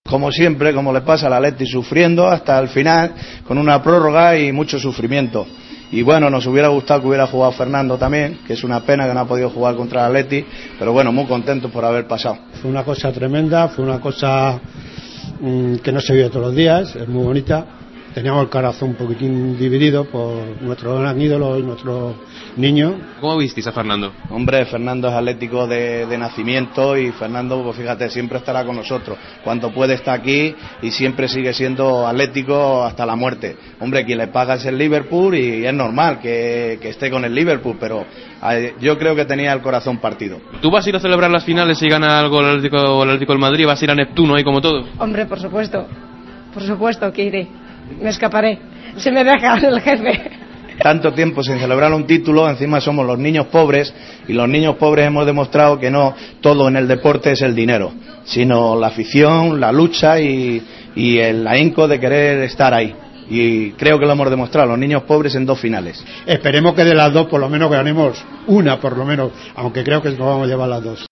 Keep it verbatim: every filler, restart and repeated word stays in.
como siempre, como le pasa al Atleti, sufriendo hasta el final, con una prórroga y mucho sufrimiento. Y bueno, nos hubiera gustado que hubiera jugado Fernando también, que es una pena que no ha podido jugar contra el Atleti, pero bueno, muy contentos por haber pasado. Fue una cosa tremenda, fue una cosa mmm, que no se vive todos los días, es muy bonita. Teníamos el corazón un poquitín dividido por nuestro gran ídolo y nuestro niño. ¿Cómo visteis a Fernando? Hombre, Fernando es atlético de, de nacimiento y Fernando, pues fíjate, siempre estará con nosotros. Cuanto puede estar aquí y siempre sigue siendo atlético hasta la muerte. Hombre, quien le paga es el Liverpool y es normal que, que esté con el Liverpool, pero eh, yo creo que tenía el corazón partido. ¿Tú vas a ir a celebrar las finales si gana algo el Atlético, el Atlético del Madrid? ¿Vas a ir a Neptuno ahí como todo? Hombre, por supuesto, por supuesto que iré. Me escaparé, se me deja el jefe. Tanto tiempo sin celebrar un título, encima somos los niños pobres, y los niños pobres hemos demostrado que no todo en el deporte es el dinero, sino la afición, la lucha y, y el ahínco de querer estar ahí. Y creo que lo hemos demostrado, los niños pobres en dos finales. Esperemos que de las dos por lo menos ganemos una, por lo menos, aunque creo que nos vamos a llevar las dos.